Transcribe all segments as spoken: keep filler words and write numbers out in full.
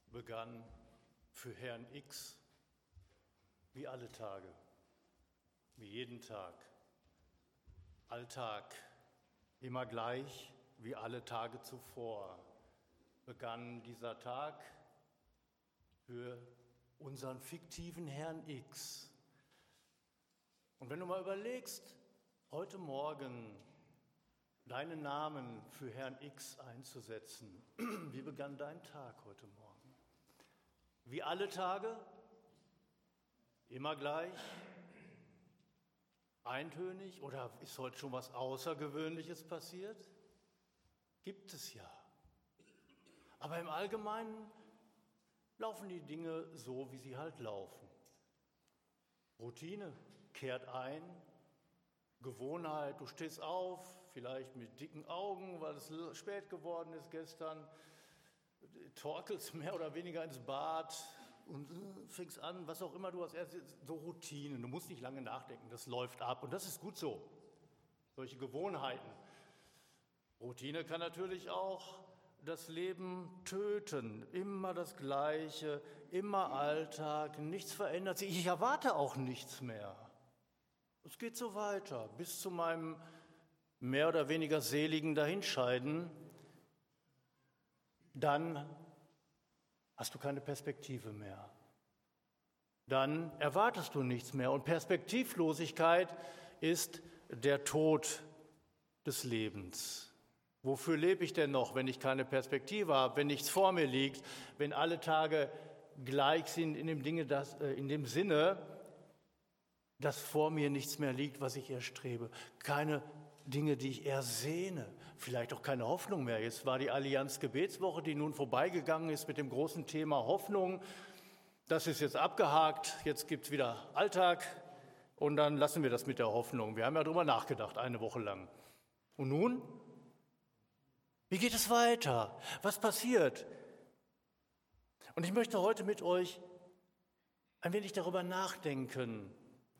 begann für Herrn X wie alle Tage, wie jeden Tag. Alltag, immer gleich wie alle Tage zuvor, begann dieser Tag für unseren fiktiven Herrn X. Und wenn du mal überlegst, heute Morgen deinen Namen für Herrn X einzusetzen, wie begann dein Tag heute Morgen? Wie alle Tage? Immer gleich? Eintönig? Oder ist heute schon was Außergewöhnliches passiert? Gibt es ja. Aber im Allgemeinen laufen die Dinge so, wie sie halt laufen. Routine kehrt ein, Gewohnheit, du stehst auf, vielleicht mit dicken Augen, weil es spät geworden ist gestern, torkelst mehr oder weniger ins Bad und fängst an, was auch immer du hast, so Routinen, du musst nicht lange nachdenken, das läuft ab und das ist gut so, solche Gewohnheiten. Routine kann natürlich auch das Leben töten, immer das Gleiche, immer Alltag, nichts verändert sich, ich erwarte auch nichts mehr. Es geht so weiter, bis zu meinem mehr oder weniger seligen Dahinscheiden. Dann hast du keine Perspektive mehr. Dann erwartest du nichts mehr. Und Perspektivlosigkeit ist der Tod des Lebens. Wofür lebe ich denn noch, wenn ich keine Perspektive habe, wenn nichts vor mir liegt, wenn alle Tage gleich sind in dem, Dinge, das, äh, in dem Sinne, dass vor mir nichts mehr liegt, was ich erstrebe. Keine Dinge, die ich ersehne. Vielleicht auch keine Hoffnung mehr. Jetzt war die Allianz Gebetswoche, die nun vorbeigegangen ist mit dem großen Thema Hoffnung. Das ist jetzt abgehakt. Jetzt gibt es wieder Alltag und dann lassen wir das mit der Hoffnung. Wir haben ja darüber nachgedacht, eine Woche lang. Und nun? Wie geht es weiter? Was passiert? Und ich möchte heute mit euch ein wenig darüber nachdenken,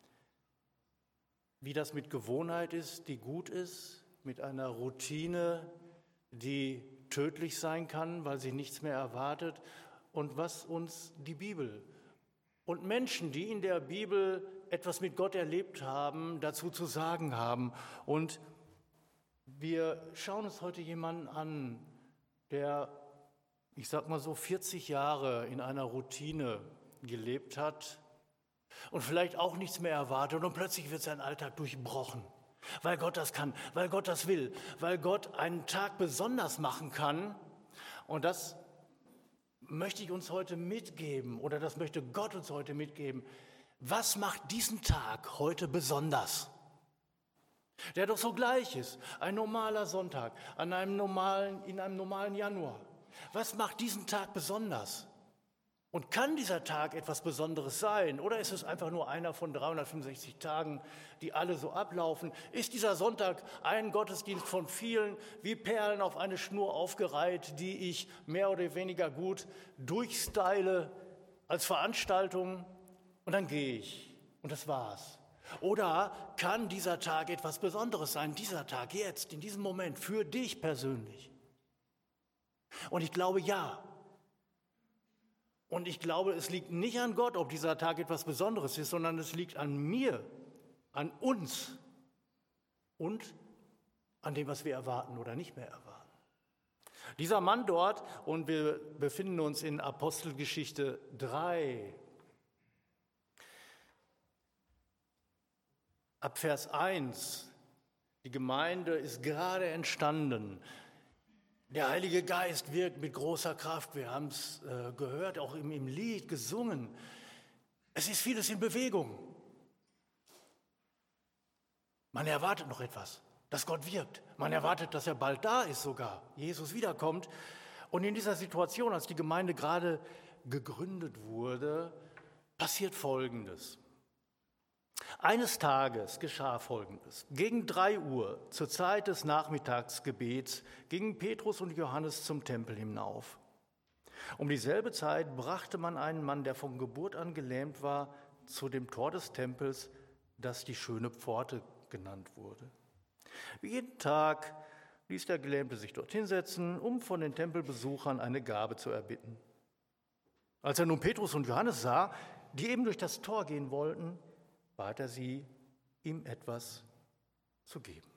wie das mit Gewohnheit ist, die gut ist, mit einer Routine, die tödlich sein kann, weil sie nichts mehr erwartet, und was uns die Bibel und Menschen, die in der Bibel etwas mit Gott erlebt haben, dazu zu sagen haben. Und wir schauen uns heute jemanden an, der, ich sag mal so, vierzig Jahre in einer Routine gelebt hat, und vielleicht auch nichts mehr erwartet und plötzlich wird sein Alltag durchbrochen, weil Gott das kann, weil Gott das will, weil Gott einen Tag besonders machen kann. Und das möchte ich uns heute mitgeben oder das möchte Gott uns heute mitgeben. Was macht diesen Tag heute besonders? Der doch so gleich ist, ein normaler Sonntag, an einem normalen, in einem normalen Januar. Was macht diesen Tag besonders? Und kann dieser Tag etwas Besonderes sein? Oder ist es einfach nur einer von dreihundertfünfundsechzig Tagen, die alle so ablaufen? Ist dieser Sonntag ein Gottesdienst von vielen, wie Perlen auf eine Schnur aufgereiht, die ich mehr oder weniger gut durchstyle als Veranstaltung und dann gehe ich und das war's? Oder kann dieser Tag etwas Besonderes sein, dieser Tag jetzt, in diesem Moment, für dich persönlich? Und ich glaube, ja. Und ich glaube, es liegt nicht an Gott, ob dieser Tag etwas Besonderes ist, sondern es liegt an mir, an uns und an dem, was wir erwarten oder nicht mehr erwarten. Dieser Mann dort, und wir befinden uns in Apostelgeschichte drei, ab Vers eins, die Gemeinde ist gerade entstanden. Der Heilige Geist wirkt mit großer Kraft. Wir haben es äh, gehört, auch im, im Lied gesungen. Es ist vieles in Bewegung. Man erwartet noch etwas, dass Gott wirkt. Man erwartet, dass er bald da ist sogar, Jesus wiederkommt. Und in dieser Situation, als die Gemeinde gerade gegründet wurde, passiert Folgendes. Eines Tages geschah Folgendes. Gegen drei Uhr, zur Zeit des Nachmittagsgebets, gingen Petrus und Johannes zum Tempel hinauf. Um dieselbe Zeit brachte man einen Mann, der von Geburt an gelähmt war, zu dem Tor des Tempels, das die schöne Pforte genannt wurde. Wie jeden Tag ließ der Gelähmte sich dort hinsetzen, um von den Tempelbesuchern eine Gabe zu erbitten. Als er nun Petrus und Johannes sah, die eben durch das Tor gehen wollten, bat er sie, ihm etwas zu geben.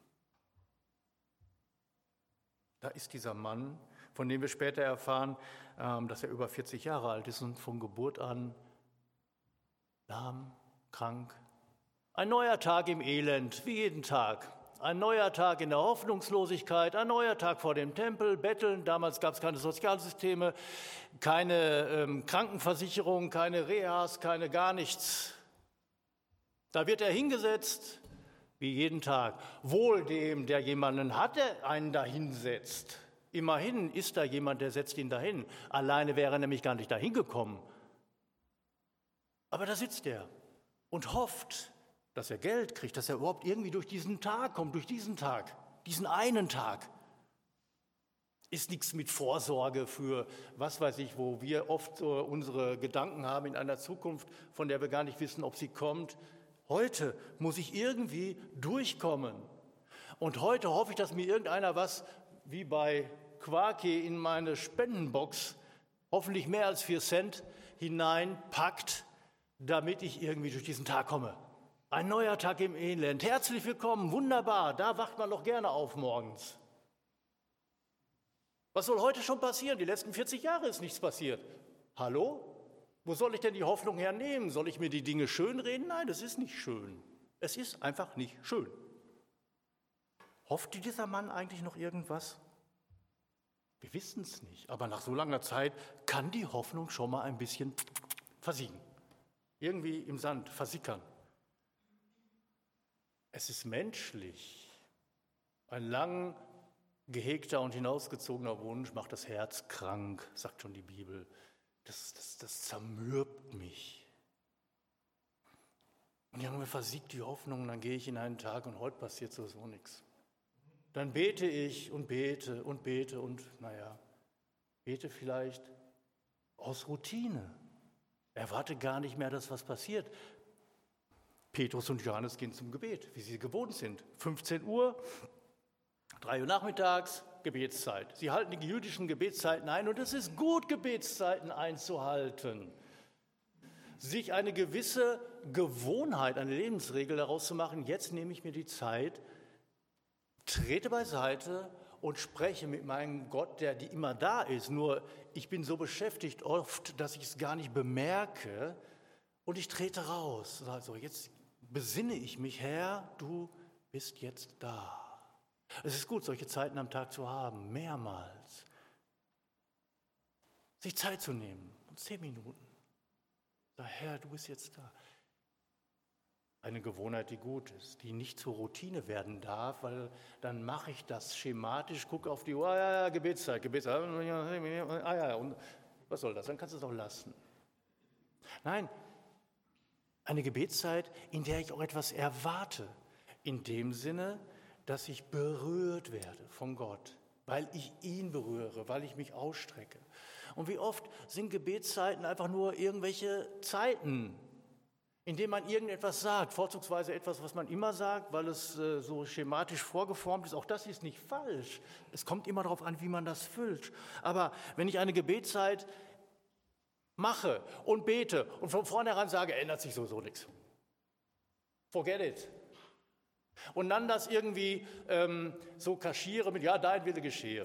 Da ist dieser Mann, von dem wir später erfahren, dass er über vierzig Jahre alt ist und von Geburt an lahm, krank. Ein neuer Tag im Elend, wie jeden Tag. Ein neuer Tag in der Hoffnungslosigkeit, ein neuer Tag vor dem Tempel, Betteln. Damals gab es keine Sozialsysteme, keine ähm, Krankenversicherung, keine Rehas, keine gar nichts. Da wird er hingesetzt, wie jeden Tag. Wohl dem, der jemanden hat, der einen dahin setzt. Immerhin ist da jemand, der setzt ihn dahin. Alleine wäre er nämlich gar nicht dahin gekommen. Aber da sitzt er und hofft, dass er Geld kriegt, dass er überhaupt irgendwie durch diesen Tag kommt, durch diesen Tag, diesen einen Tag. Ist nichts mit Vorsorge für, was weiß ich, wo wir oft so unsere Gedanken haben in einer Zukunft, von der wir gar nicht wissen, ob sie kommt. Heute muss ich irgendwie durchkommen. Und heute hoffe ich, dass mir irgendeiner was, wie bei Quaki, in meine Spendenbox, hoffentlich mehr als vier Cent, hineinpackt, damit ich irgendwie durch diesen Tag komme. Ein neuer Tag im Elend. Herzlich willkommen, wunderbar. Da wacht man doch gerne auf morgens. Was soll heute schon passieren? Die letzten vierzig Jahre ist nichts passiert. Hallo? Wo soll ich denn die Hoffnung hernehmen? Soll ich mir die Dinge schönreden? Nein, das ist nicht schön. Es ist einfach nicht schön. Hoffte dieser Mann eigentlich noch irgendwas? Wir wissen es nicht. Aber nach so langer Zeit kann die Hoffnung schon mal ein bisschen versiegen. Irgendwie im Sand versickern. Es ist menschlich. Ein lang gehegter und hinausgezogener Wunsch macht das Herz krank, sagt schon die Bibel. Das, das, das zermürbt mich. Und irgendwie versiegt die Hoffnung, und dann gehe ich in einen Tag und heute passiert sowieso nichts. Dann bete ich und bete und bete und, naja, bete vielleicht aus Routine. Erwarte gar nicht mehr, dass was passiert. Petrus und Johannes gehen zum Gebet, wie sie gewohnt sind. fünfzehn Uhr, drei Uhr nachmittags, Gebetszeit. Sie halten die jüdischen Gebetszeiten ein und es ist gut, Gebetszeiten einzuhalten. Sich eine gewisse Gewohnheit, eine Lebensregel daraus zu machen, jetzt nehme ich mir die Zeit, trete beiseite und spreche mit meinem Gott, der die immer da ist. Nur ich bin so beschäftigt oft, dass ich es gar nicht bemerke und ich trete raus. Also jetzt besinne ich mich, Herr, du bist jetzt da. Es ist gut, solche Zeiten am Tag zu haben, mehrmals. Sich Zeit zu nehmen, zehn Minuten. Sag, Herr, du bist jetzt da. Eine Gewohnheit, die gut ist, die nicht zur Routine werden darf, weil dann mache ich das schematisch, gucke auf die Uhr, ah, ja, ja, Gebetszeit, Gebetszeit, ah, ja, und was soll das? Dann kannst du es auch lassen. Nein, eine Gebetszeit, in der ich auch etwas erwarte, in dem Sinne, dass ich berührt werde von Gott, weil ich ihn berühre, weil ich mich ausstrecke. Und wie oft sind Gebetszeiten einfach nur irgendwelche Zeiten, in denen man irgendetwas sagt, vorzugsweise etwas, was man immer sagt, weil es äh, so schematisch vorgeformt ist. Auch das ist nicht falsch. Es kommt immer darauf an, wie man das füllt. Aber wenn ich eine Gebetszeit mache und bete und von vornherein sage, ändert sich sowieso nichts. Forget it. Und dann das irgendwie ähm, so kaschiere mit, ja, dein Wille geschehe.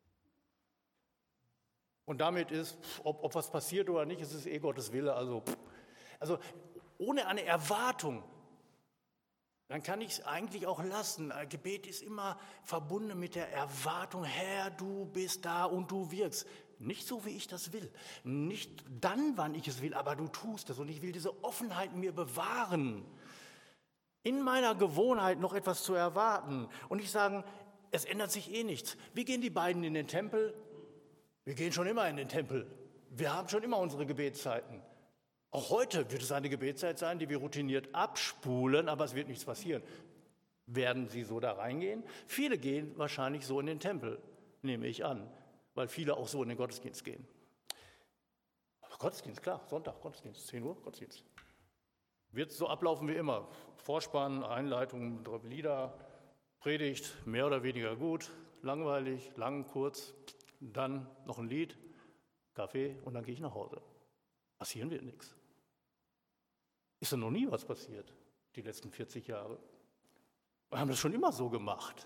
Und damit ist, ob, ob was passiert oder nicht, ist es eh Gottes Wille. Also, also ohne eine Erwartung, dann kann ich es eigentlich auch lassen. Ein Gebet ist immer verbunden mit der Erwartung, Herr, du bist da und du wirkst. Nicht so, wie ich das will. Nicht dann, wann ich es will, aber du tust es. Und ich will diese Offenheit in mir bewahren. In meiner Gewohnheit noch etwas zu erwarten und nicht sagen, es ändert sich eh nichts. Wie gehen die beiden in den Tempel? Wir gehen schon immer in den Tempel. Wir haben schon immer unsere Gebetszeiten. Auch heute wird es eine Gebetszeit sein, die wir routiniert abspulen, aber es wird nichts passieren. Werden Sie so da reingehen? Viele gehen wahrscheinlich so in den Tempel, nehme ich an, weil viele auch so in den Gottesdienst gehen. Aber Gottesdienst, klar, Sonntag, Gottesdienst, zehn Uhr, Gottesdienst. Wird so ablaufen wie immer. Vorspann, Einleitung, drei Lieder, Predigt, mehr oder weniger gut, langweilig, lang, kurz, dann noch ein Lied, Kaffee und dann gehe ich nach Hause. Passieren wird nichts. Ist ja noch nie was passiert, die letzten vierzig Jahre. Wir haben das schon immer so gemacht.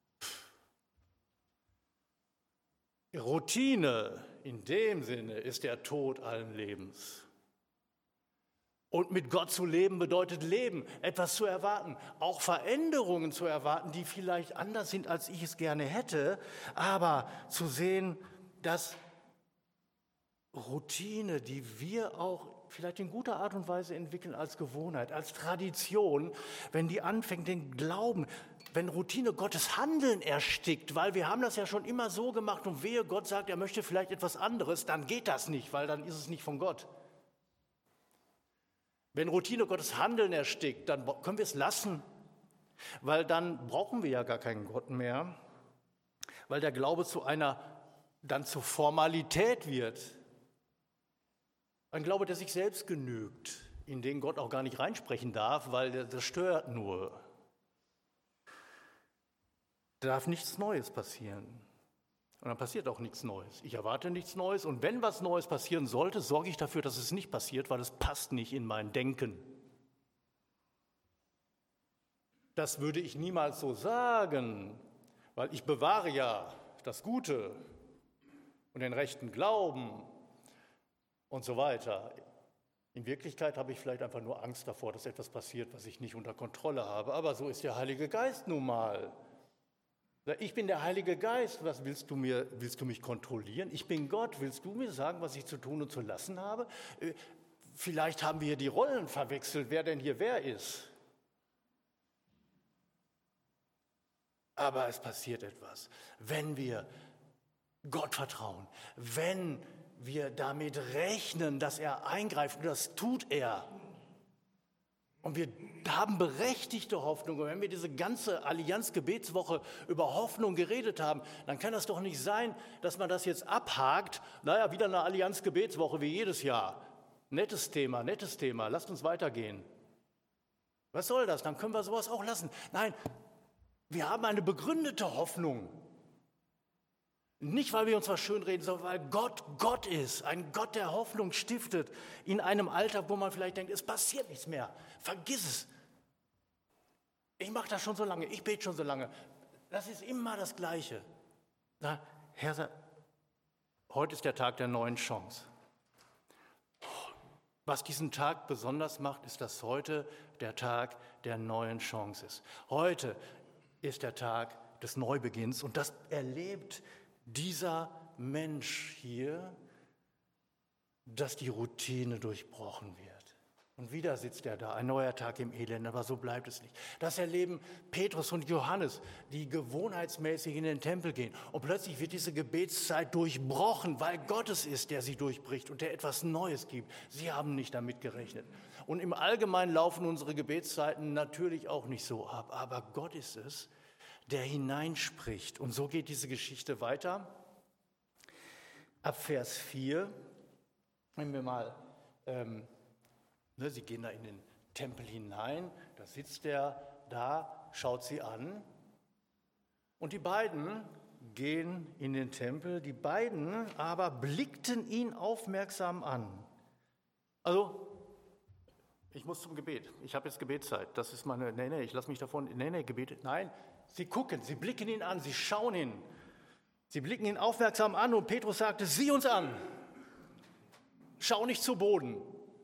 Routine in dem Sinne ist der Tod allen Lebens. Und mit Gott zu leben bedeutet Leben, etwas zu erwarten, auch Veränderungen zu erwarten, die vielleicht anders sind, als ich es gerne hätte, aber zu sehen, dass Routine, die wir auch vielleicht in guter Art und Weise entwickeln als Gewohnheit, als Tradition, wenn die anfängt, den Glauben, wenn Routine Gottes Handeln erstickt, weil wir haben das ja schon immer so gemacht und wehe, Gott sagt, er möchte vielleicht etwas anderes, dann geht das nicht, weil dann ist es nicht von Gott. Wenn Routine Gottes Handeln erstickt, dann können wir es lassen, weil dann brauchen wir ja gar keinen Gott mehr, weil der Glaube zu einer, dann zur Formalität wird. Ein Glaube, der sich selbst genügt, in den Gott auch gar nicht reinsprechen darf, weil das stört nur. Da darf nichts Neues passieren. Und dann passiert auch nichts Neues. Ich erwarte nichts Neues. Und wenn was Neues passieren sollte, sorge ich dafür, dass es nicht passiert, weil es passt nicht in mein Denken. Das würde ich niemals so sagen, weil ich bewahre ja das Gute und den rechten Glauben und so weiter. In Wirklichkeit habe ich vielleicht einfach nur Angst davor, dass etwas passiert, was ich nicht unter Kontrolle habe. Aber so ist der Heilige Geist nun mal. Ich bin der Heilige Geist, was willst du mir, willst du mich kontrollieren? Ich bin Gott, willst du mir sagen, was ich zu tun und zu lassen habe? Vielleicht haben wir hier die Rollen verwechselt, wer denn hier wer ist. Aber es passiert etwas, wenn wir Gott vertrauen, wenn wir damit rechnen, dass er eingreift, und das tut er. Und wir haben berechtigte Hoffnung. Und wenn wir diese ganze Allianz-Gebetswoche über Hoffnung geredet haben, dann kann das doch nicht sein, dass man das jetzt abhakt. Naja, wieder eine Allianz-Gebetswoche wie jedes Jahr. Nettes Thema, nettes Thema. Lasst uns weitergehen. Was soll das? Dann können wir sowas auch lassen. Nein, wir haben eine begründete Hoffnung. Nicht, weil wir uns was schönreden, sondern weil Gott Gott ist, ein Gott, der Hoffnung stiftet in einem Alter, wo man vielleicht denkt, es passiert nichts mehr. Vergiss es. Ich mache das schon so lange, ich bete schon so lange. Das ist immer das Gleiche. Na, Herr, heute ist der Tag der neuen Chance. Was diesen Tag besonders macht, ist, dass heute der Tag der neuen Chance ist. Heute ist der Tag des Neubeginns und das erlebt dieser Mensch hier, dass die Routine durchbrochen wird. Und wieder sitzt er da, ein neuer Tag im Elend, aber so bleibt es nicht. Das erleben Petrus und Johannes, die gewohnheitsmäßig in den Tempel gehen. Und plötzlich wird diese Gebetszeit durchbrochen, weil Gott es ist, der sie durchbricht und der etwas Neues gibt. Sie haben nicht damit gerechnet. Und im Allgemeinen laufen unsere Gebetszeiten natürlich auch nicht so ab. Aber Gott ist es, der hineinspricht. Und so geht diese Geschichte weiter. Ab Vers vier, wenn wir mal, ähm, ne, sie gehen da in den Tempel hinein, da sitzt er da, schaut sie an. Und die beiden gehen in den Tempel, die beiden aber blickten ihn aufmerksam an. Also, ich muss zum Gebet, ich habe jetzt Gebetszeit, das ist meine, nee, nee, ich lasse mich davon, nee, nee, Gebet, nein. Sie gucken, sie blicken ihn an, sie schauen ihn. Sie blicken ihn aufmerksam an und Petrus sagte, sieh uns an. Schau nicht zu Boden.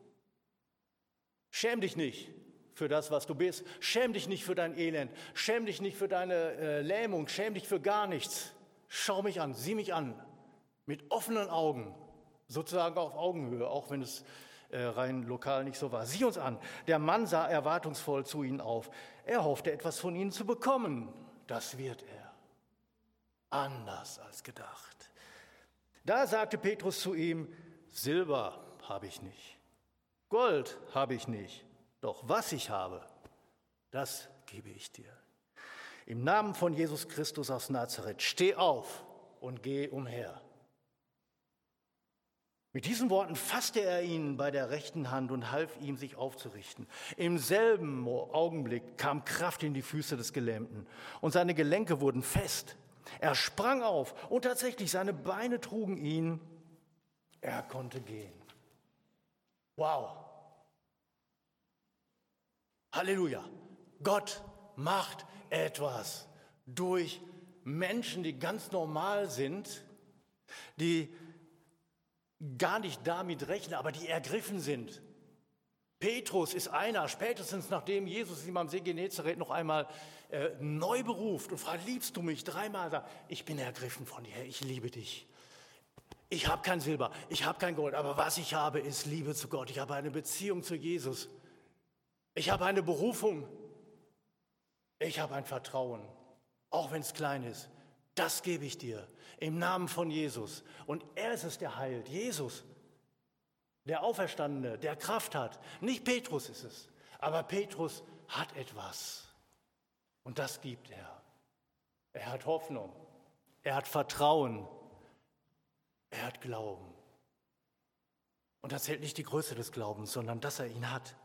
Schäm dich nicht für das, was du bist. Schäm dich nicht für dein Elend. Schäm dich nicht für deine äh, Lähmung. Schäm dich für gar nichts. Schau mich an, sieh mich an. Mit offenen Augen. Sozusagen auf Augenhöhe, auch wenn es äh, rein lokal nicht so war. Sieh uns an. Der Mann sah erwartungsvoll zu ihnen auf. Er hoffte, etwas von ihnen zu bekommen. Das wird er. Anders als gedacht. Da sagte Petrus zu ihm, Silber habe ich nicht, Gold habe ich nicht, doch was ich habe, das gebe ich dir. Im Namen von Jesus Christus aus Nazareth, steh auf und geh umher. Mit diesen Worten fasste er ihn bei der rechten Hand und half ihm, sich aufzurichten. Im selben Augenblick kam Kraft in die Füße des Gelähmten und seine Gelenke wurden fest. Er sprang auf und tatsächlich seine Beine trugen ihn. Er konnte gehen. Wow. Halleluja. Gott macht etwas durch Menschen, die ganz normal sind, die gar nicht damit rechnen, aber die ergriffen sind. Petrus ist einer, spätestens nachdem Jesus ihm am See Genezareth noch einmal äh, neu beruft und fragt, liebst du mich? Dreimal sagt, ich bin ergriffen von dir, ich liebe dich. Ich habe kein Silber, ich habe kein Gold, aber was ich habe, ist Liebe zu Gott. Ich habe eine Beziehung zu Jesus. Ich habe eine Berufung. Ich habe ein Vertrauen, auch wenn es klein ist. Das gebe ich dir im Namen von Jesus. Und er ist es, der heilt, Jesus, der Auferstandene, der Kraft hat. Nicht Petrus ist es, aber Petrus hat etwas. Und das gibt er. Er hat Hoffnung, er hat Vertrauen, er hat Glauben. Und da zählt nicht die Größe des Glaubens, sondern dass er ihn hat.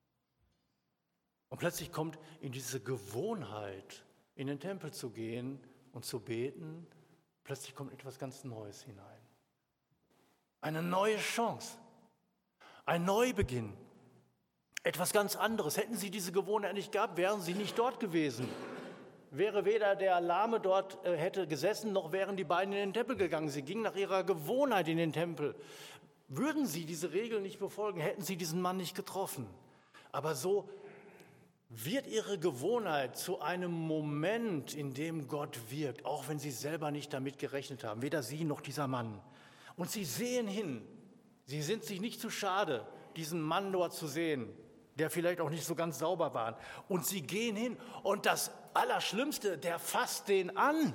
Und plötzlich kommt in diese Gewohnheit, in den Tempel zu gehen und zu beten, plötzlich kommt etwas ganz Neues hinein. Eine neue Chance, ein Neubeginn, etwas ganz anderes. Hätten sie diese Gewohnheit nicht gehabt, wären sie nicht dort gewesen. Wäre weder der Lahme dort äh, hätte gesessen, noch wären die beiden in den Tempel gegangen. Sie gingen nach ihrer Gewohnheit in den Tempel. Würden sie diese Regeln nicht befolgen, hätten sie diesen Mann nicht getroffen. Aber so wird ihre Gewohnheit zu einem Moment, in dem Gott wirkt, auch wenn sie selber nicht damit gerechnet haben, weder sie noch dieser Mann. Und sie sehen hin, sie sind sich nicht zu schade, diesen Mann dort zu sehen, der vielleicht auch nicht so ganz sauber war. Und sie gehen hin und das Allerschlimmste, der fasst den an.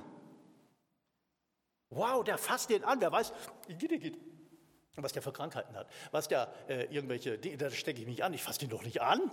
Wow, der fasst den an, der weiß, was der für Krankheiten hat, was der äh, irgendwelche Dinge, da stecke ich mich an, ich fasse den doch nicht an.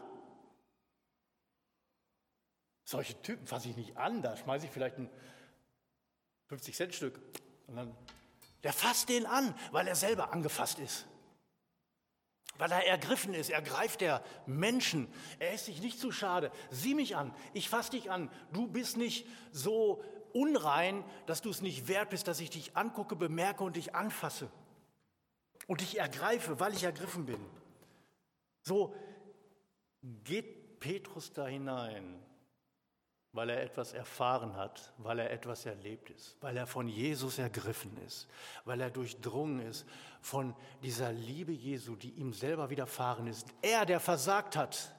Solche Typen fasse ich nicht an, da schmeiße ich vielleicht ein fünfzig-Cent-Stück. Und dann, der fasst den an, weil er selber angefasst ist. Weil er ergriffen ist, ergreift er Menschen. Er ist sich nicht zu schade. Sieh mich an, ich fasse dich an. Du bist nicht so unrein, dass du es nicht wert bist, dass ich dich angucke, bemerke und dich anfasse. Und dich ergreife, weil ich ergriffen bin. So geht Petrus da hinein, weil er etwas erfahren hat, weil er etwas erlebt ist, weil er von Jesus ergriffen ist, weil er durchdrungen ist von dieser Liebe Jesu, die ihm selber widerfahren ist. Er, der versagt hat.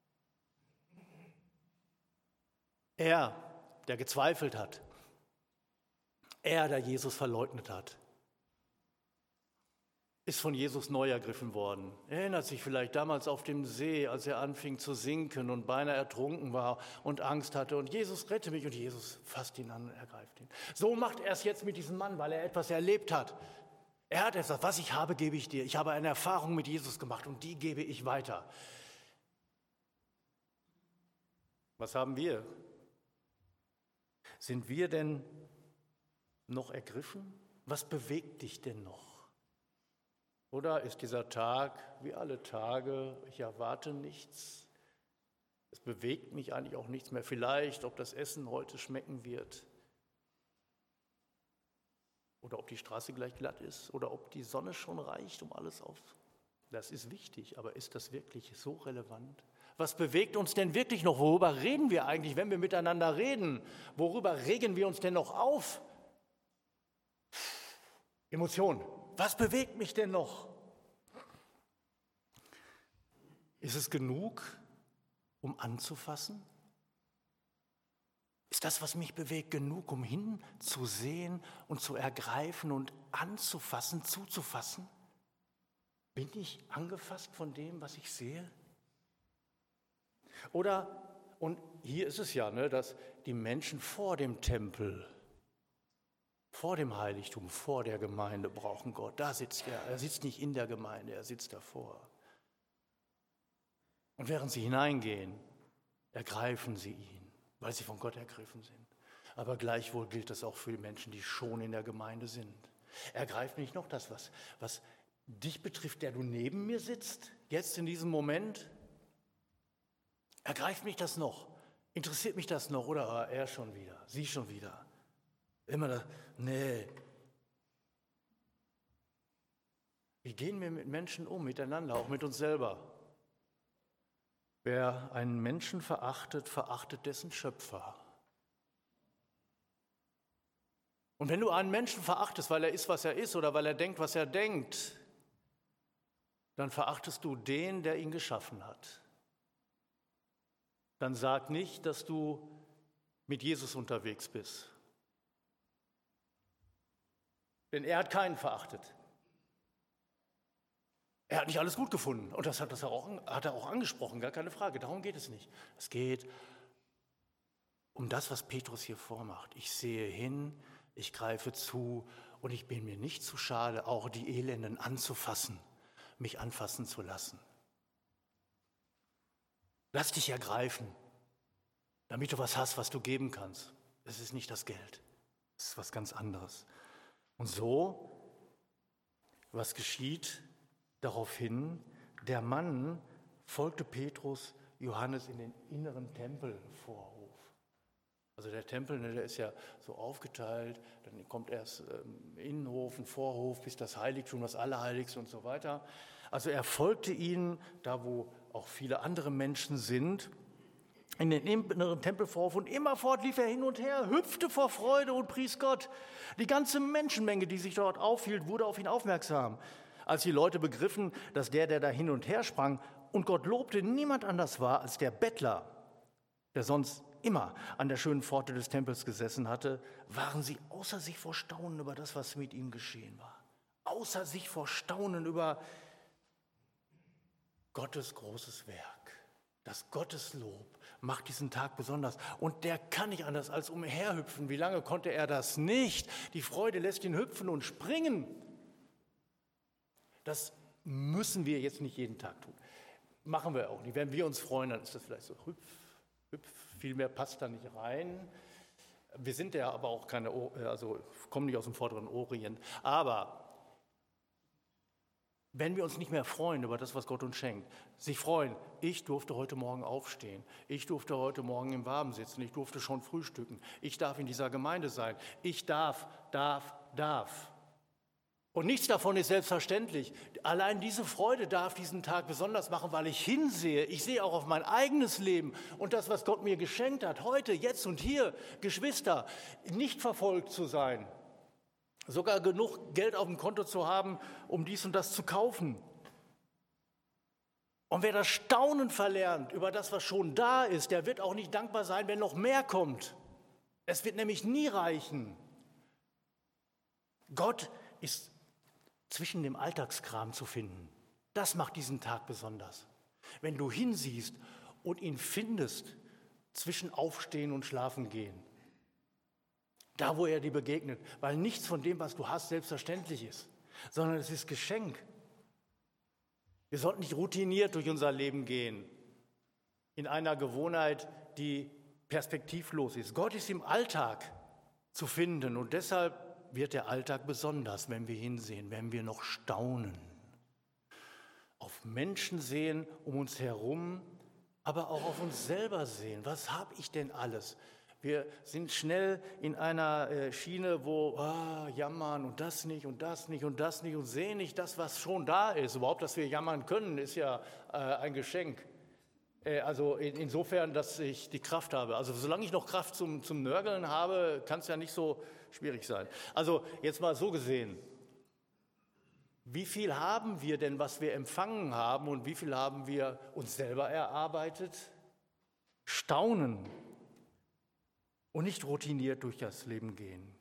Er, der gezweifelt hat. Er, der Jesus verleugnet hat. Ist von Jesus neu ergriffen worden. Er erinnert sich vielleicht damals auf dem See, als er anfing zu sinken und beinahe ertrunken war und Angst hatte. Und Jesus, rette mich. Und Jesus fasst ihn an und ergreift ihn. So macht er es jetzt mit diesem Mann, weil er etwas erlebt hat. Er hat etwas, was ich habe, gebe ich dir. Ich habe eine Erfahrung mit Jesus gemacht und die gebe ich weiter. Was haben wir? Sind wir denn noch ergriffen? Was bewegt dich denn noch? Oder ist dieser Tag wie alle Tage, ich erwarte nichts, es bewegt mich eigentlich auch nichts mehr, vielleicht, ob das Essen heute schmecken wird oder ob die Straße gleich glatt ist oder ob die Sonne schon reicht, um alles auf. Das ist wichtig, aber ist das wirklich so relevant? Was bewegt uns denn wirklich noch? Worüber reden wir eigentlich, wenn wir miteinander reden? Worüber regen wir uns denn noch auf? Emotionen. Was bewegt mich denn noch? Ist es genug, um anzufassen? Ist das, was mich bewegt, genug, um hinzusehen und zu ergreifen und anzufassen, zuzufassen? Bin ich angefasst von dem, was ich sehe? Oder, und hier ist es ja, ne, dass die Menschen vor dem Tempel, vor dem Heiligtum, vor der Gemeinde brauchen Gott. Da sitzt er. Er sitzt nicht in der Gemeinde, er sitzt davor. Und während sie hineingehen, ergreifen sie ihn, weil sie von Gott ergriffen sind. Aber gleichwohl gilt das auch für die Menschen, die schon in der Gemeinde sind. Ergreift mich noch das, was, was dich betrifft, der du neben mir sitzt, jetzt in diesem Moment? Ergreift mich das noch? Interessiert mich das noch? Oder ah, er schon wieder, sie schon wieder? Immer das, nee. Wie gehen wir mit Menschen um, miteinander, auch mit uns selber? Wer einen Menschen verachtet, verachtet dessen Schöpfer. Und wenn du einen Menschen verachtest, weil er ist, was er ist, oder weil er denkt, was er denkt, dann verachtest du den, der ihn geschaffen hat. Dann sag nicht, dass du mit Jesus unterwegs bist. Denn er hat keinen verachtet. Er hat nicht alles gut gefunden. Und das hat, das auch, hat er auch angesprochen, gar keine Frage. Darum geht es nicht. Es geht um das, was Petrus hier vormacht. Ich sehe hin, ich greife zu und ich bin mir nicht zu schade, auch die Elenden anzufassen, mich anfassen zu lassen. Lass dich ergreifen, damit du was hast, was du geben kannst. Es ist nicht das Geld, es ist was ganz anderes. Und so, was geschieht? Daraufhin, der Mann folgte Petrus, Johannes in den inneren Tempelvorhof. Also der Tempel, ne, der ist ja so aufgeteilt, dann kommt erst ähm, Innenhof, ein Vorhof, bis das Heiligtum, das Allerheiligste und so weiter. Also er folgte ihnen, da wo auch viele andere Menschen sind, in den inneren Tempelvorhof und immerfort lief er hin und her, hüpfte vor Freude und pries Gott. Die ganze Menschenmenge, die sich dort aufhielt, wurde auf ihn aufmerksam. Als die Leute begriffen, dass der, der da hin und her sprang und Gott lobte, niemand anders war als der Bettler, der sonst immer an der schönen Pforte des Tempels gesessen hatte, waren sie außer sich vor Staunen über das, was mit ihm geschehen war. Außer sich vor Staunen über Gottes großes Werk. Das Gotteslob macht diesen Tag besonders. Und der kann nicht anders als umherhüpfen. Wie lange konnte er das nicht? Die Freude lässt ihn hüpfen und springen. Das müssen wir jetzt nicht jeden Tag tun. Machen wir auch nicht. Wenn wir uns freuen, dann ist das vielleicht so hüpf, hüpf. Viel mehr passt da nicht rein. Wir sind ja aber auch keine, also kommen nicht aus dem vorderen Orient. Aber wenn wir uns nicht mehr freuen über das, was Gott uns schenkt, sich freuen, ich durfte heute Morgen aufstehen, ich durfte heute Morgen im Warmen sitzen, ich durfte schon frühstücken, ich darf in dieser Gemeinde sein, ich darf, darf, darf. Und nichts davon ist selbstverständlich. Allein diese Freude darf diesen Tag besonders machen, weil ich hinsehe. Ich sehe auch auf mein eigenes Leben und das, was Gott mir geschenkt hat, heute, jetzt und hier, Geschwister, nicht verfolgt zu sein. Sogar genug Geld auf dem Konto zu haben, um dies und das zu kaufen. Und wer das Staunen verlernt über das, was schon da ist, der wird auch nicht dankbar sein, wenn noch mehr kommt. Es wird nämlich nie reichen. Gott ist zwischen dem Alltagskram zu finden. Das macht diesen Tag besonders. Wenn du hinsiehst und ihn findest zwischen Aufstehen und Schlafen gehen. Da, wo er dir begegnet. Weil nichts von dem, was du hast, selbstverständlich ist, sondern es ist Geschenk. Wir sollten nicht routiniert durch unser Leben gehen, in einer Gewohnheit, die perspektivlos ist. Gott ist im Alltag zu finden und deshalb wird der Alltag besonders, wenn wir hinsehen, wenn wir noch staunen. Auf Menschen sehen um uns herum, aber auch auf uns selber sehen. Was habe ich denn alles? Wir sind schnell in einer Schiene, wo ah, jammern und das nicht und das nicht und das nicht und sehen nicht das, was schon da ist. Überhaupt, dass wir jammern können, ist ja äh, ein Geschenk. Äh, also in, insofern, dass ich die Kraft habe. Also solange ich noch Kraft zum, zum Nörgeln habe, kann es ja nicht so schwierig sein. Also jetzt mal so gesehen. Wie viel haben wir denn, was wir empfangen haben und wie viel haben wir uns selber erarbeitet? Staunen. Und nicht routiniert durch das Leben gehen.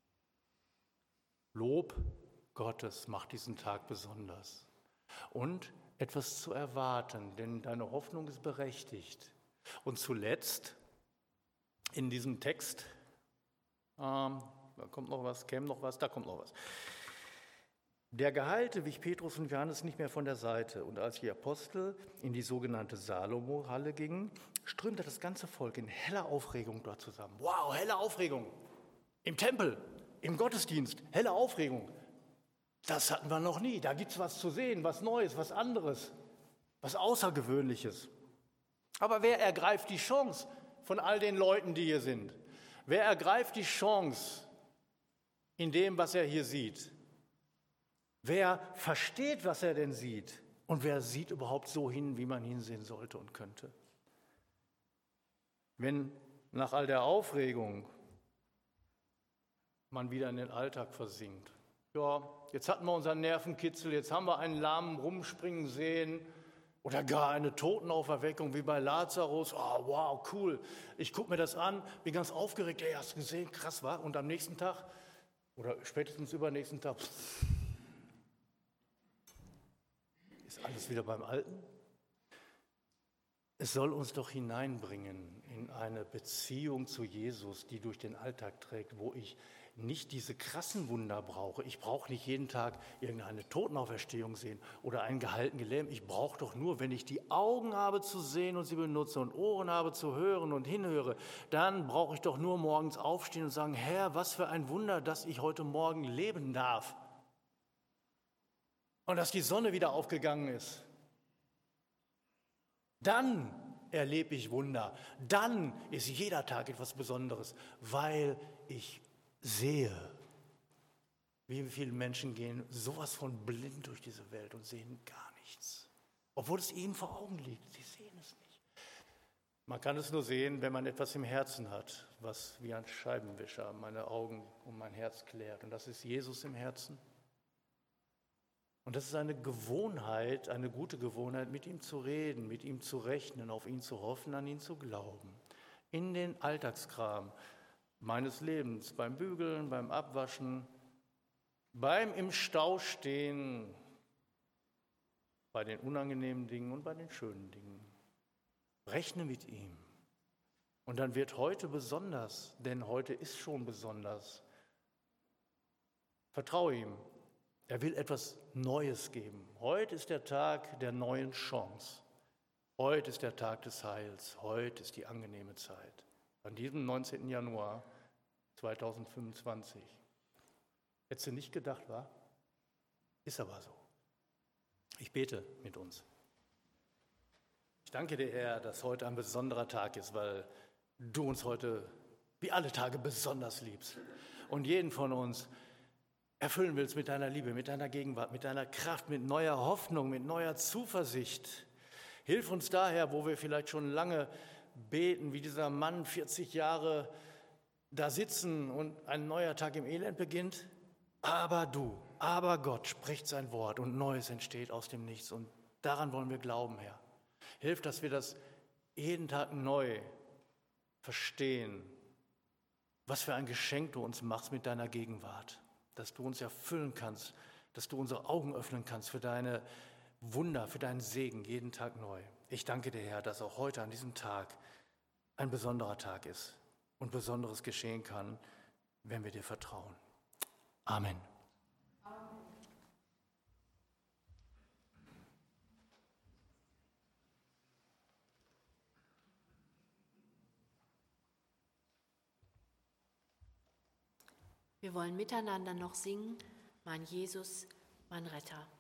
Lob Gottes macht diesen Tag besonders. Und etwas zu erwarten, denn deine Hoffnung ist berechtigt. Und zuletzt, in diesem Text, ähm, da kommt noch was, käme noch was, da kommt noch was. Der Geheilte wich Petrus und Johannes nicht mehr von der Seite. Und als die Apostel in die sogenannte Salomo-Halle gingen, strömte das ganze Volk in heller Aufregung dort zusammen. Wow, helle Aufregung. Im Tempel, im Gottesdienst, helle Aufregung. Das hatten wir noch nie. Da gibt es was zu sehen, was Neues, was anderes, was Außergewöhnliches. Aber wer ergreift die Chance von all den Leuten, die hier sind? Wer ergreift die Chance in dem, was er hier sieht? Wer versteht, was er denn sieht? Und wer sieht überhaupt so hin, wie man hinsehen sollte und könnte? Wenn nach all der Aufregung man wieder in den Alltag versinkt. Ja, jetzt hatten wir unseren Nervenkitzel, jetzt haben wir einen Lahmen rumspringen sehen oder gar eine Totenauferweckung wie bei Lazarus. Oh, wow, cool. Ich gucke mir das an, bin ganz aufgeregt. Ey, hast du gesehen? Krass, war. Und am nächsten Tag oder spätestens übernächsten Tag pff, ist alles wieder beim Alten. Es soll uns doch hineinbringen in eine Beziehung zu Jesus, die durch den Alltag trägt, wo ich nicht diese krassen Wunder brauche. Ich brauche nicht jeden Tag irgendeine Totenauferstehung sehen oder einen geheilten Gelähmten. Ich brauche doch nur, wenn ich die Augen habe zu sehen und sie benutze und Ohren habe zu hören und hinhöre, dann brauche ich doch nur morgens aufstehen und sagen, Herr, was für ein Wunder, dass ich heute Morgen leben darf. Und dass die Sonne wieder aufgegangen ist. Dann erlebe ich Wunder. Dann ist jeder Tag etwas Besonderes, weil ich sehe, wie viele Menschen gehen sowas von blind durch diese Welt und sehen gar nichts. Obwohl es ihnen vor Augen liegt. Sie sehen es nicht. Man kann es nur sehen, wenn man etwas im Herzen hat, was wie ein Scheibenwischer meine Augen und mein Herz klärt. Und das ist Jesus im Herzen. Und das ist eine Gewohnheit, eine gute Gewohnheit, mit ihm zu reden, mit ihm zu rechnen, auf ihn zu hoffen, an ihn zu glauben. In den Alltagskram meines Lebens, beim Bügeln, beim Abwaschen, beim im Stau stehen, bei den unangenehmen Dingen und bei den schönen Dingen. Rechne mit ihm. Und dann wird heute besonders, denn heute ist schon besonders. Vertraue ihm. Er will etwas Neues geben. Heute ist der Tag der neuen Chance. Heute ist der Tag des Heils. Heute ist die angenehme Zeit. An diesem neunzehnten Januar zweitausendfünfundzwanzig. Hättest du nicht gedacht, wa? Ist aber so. Ich bete mit uns. Ich danke dir, Herr, dass heute ein besonderer Tag ist, weil du uns heute wie alle Tage besonders liebst und jeden von uns erfüllen willst mit deiner Liebe, mit deiner Gegenwart, mit deiner Kraft, mit neuer Hoffnung, mit neuer Zuversicht. Hilf uns daher, wo wir vielleicht schon lange beten, wie dieser Mann vierzig Jahre da sitzen und ein neuer Tag im Elend beginnt. Aber du, aber Gott spricht sein Wort und Neues entsteht aus dem Nichts. Und daran wollen wir glauben, Herr. Hilf, dass wir das jeden Tag neu verstehen, was für ein Geschenk du uns machst mit deiner Gegenwart. Dass du uns erfüllen kannst, dass du unsere Augen öffnen kannst für deine Wunder, für deinen Segen jeden Tag neu. Ich danke dir, Herr, dass auch heute an diesem Tag ein besonderer Tag ist und Besonderes geschehen kann, wenn wir dir vertrauen. Amen. Wir wollen miteinander noch singen, mein Jesus, mein Retter.